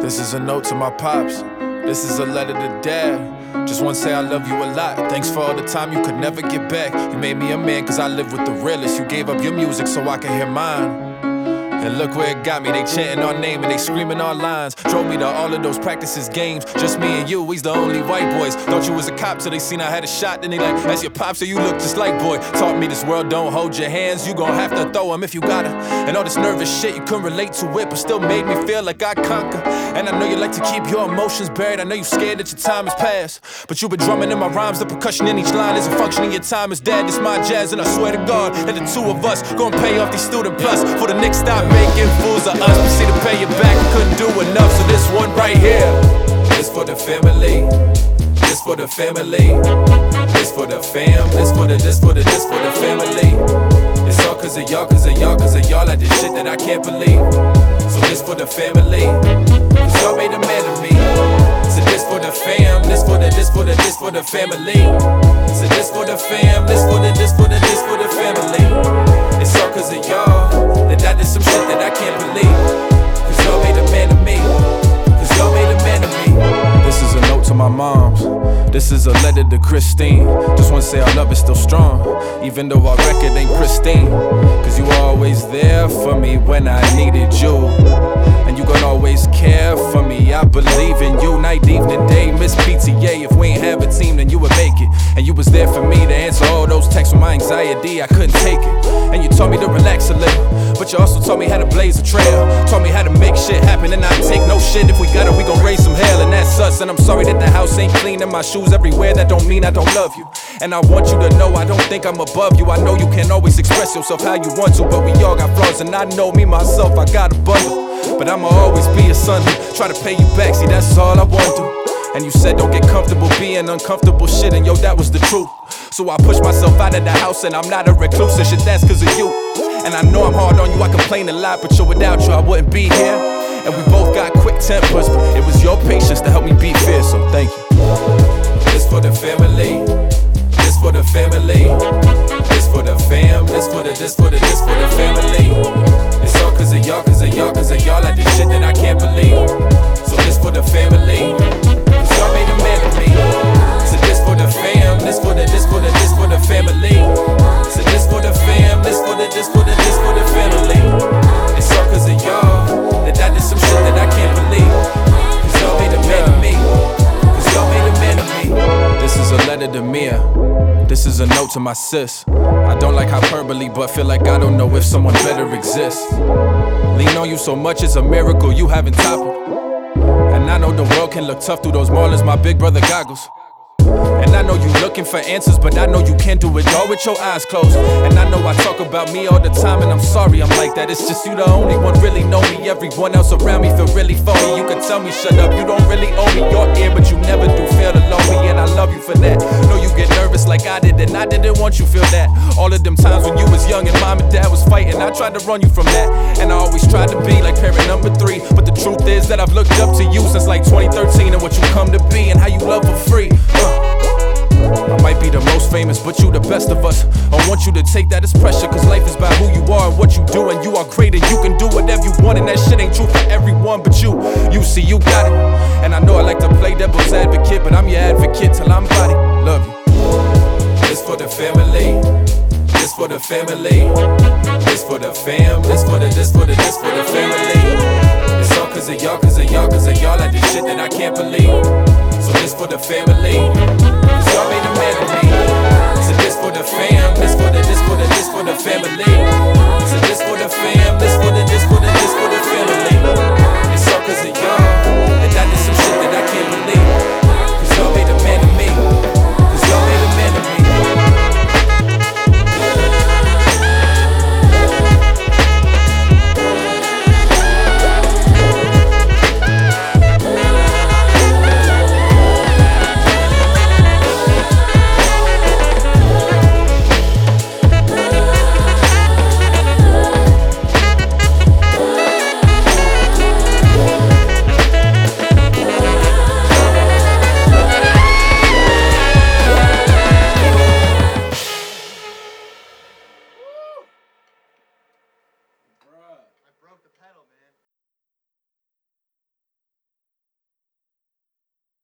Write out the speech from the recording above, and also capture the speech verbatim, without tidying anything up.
This is a note to my pops. This is a letter to dad. Just wanna say I love you a lot. Thanks for all the time you could never get back. You made me a man cause I live with the realest. You gave up your music so I can hear mine. And look where it got me, they chanting our name and they screaming our lines. Drove me to all of those practices games, just me and you, we's the only white boys. Thought you was a cop till they seen I had a shot. Then they like, that's your pop so you look just like boy. Taught me this world don't hold your hands, you gon' have to throw them if you gotta. And all this nervous shit, you couldn't relate to it, but still made me feel like I conquer. And I know you like to keep your emotions buried, I know you scared that your time has passed. But you been drumming in my rhymes, the percussion in each line isn't functioning, your time is dead. This my jazz and I swear to God that the two of us gon' pay off these student plus. For the next stop making fools of us, we see to pay you back, couldn't do enough. So this one right here, this for the family, this for the family, this for the fam, this for the, this for the, this for the family. It's all cause of y'all, cause of y'all, cause of y'all, like this shit that I can't believe. So this for the family, cause y'all made a man of me. So this for the fam, this for the, this for the, this for the family. So this for the fam, this for the, this for the, this for the family. It's all cause of y'all that I did some shit that I can't believe. Cause y'all made a man of me. Cause y'all made a man of me. This is a note to my moms. This is a letter to Christine. Just wanna say our love is still strong, even though our record ain't pristine. Cause you were always there for me when I needed you. And you gon' always care for me, I believe in you. Night, evening, day, miss P T A. If we ain't have a team, then you would make it. And you was there for me to answer all those texts with my anxiety, I couldn't take it. And you taught me to relax a little, but you also taught me how to blaze a trail. Taught me how to make shit happen and not take no shit. If we got it, we gon' raise some hell, and that's us. And I'm sorry that the house ain't clean and my shoes everywhere. That don't mean I don't love you. And I want you to know I don't think I'm above you. I know you can't always express yourself how you want to, but we all got flaws, and I know me, myself, I got a bundle. But I'ma always be a son who try to pay you back, see that's all I want to. And you said don't get comfortable being uncomfortable shit, and yo, that was the truth. So I pushed myself out of the house, and I'm not a recluse, and shit, that's cause of you. And I know I'm hard on you, I complain a lot, but yo, without you I wouldn't be here. And we both got quick tempers, but it was your patience to help me be fair, so thank you. This for the family, this for the family, this for the fam, this for the, this for the, this for the family. It's all cause of y'all, cause of y'all, cause of y'all, like this shit that I can't believe. So this for the family, cause y'all made a man of me. So this for the fam, this for the, this for the, this for the family. So this for the fam, this for the, this for the, this for the family. It's all cause of y'all that I did some shit that I can't believe. Cause y'all made a man of me. Cause y'all made a man of me. This is a letter to Mia. This is a note to my sis. I don't like hyperbole, but feel like I don't know if someone better exists. Lean on you so much, it's a miracle you haven't toppled. And I know the world can look tough through those Marlins, my big brother goggles. And I know you looking for answers, but I know you can't do it all with your eyes closed. And I know I talk about me all the time, and I'm sorry I'm like that. It's just you the only one really know me. Everyone else around me feel really phony. You can tell me shut up, you don't really owe me your ear, but you never do fail to love me, and I love you for that. Know you get nervous like I did, and I didn't want you feel that. All of them times when you was young and mom and dad was fighting, I tried to run you from that. And I always tried to be like parent number three, but the truth is that I've looked up to you since like twenty thirteen, and what you come to be and how you love for free. uh. I might be the most famous, but you the best of us. I want you to take that as pressure, cause life is about who you are and what you do. And you are great and you can do whatever you want, and that shit ain't true for everyone but you. You see, you got it. And I know I like to play devil's advocate, but I'm your advocate till I'm body. Love you. This for the family, this for the family, this for the fam, this for the, this for the, this for the family. It's all cause of y'all, cause of y'all, cause of y'all, like this shit that I can't believe. So this for the family, cause y'all made a man of me. So this for the fam, this for the, this for the, this for the family.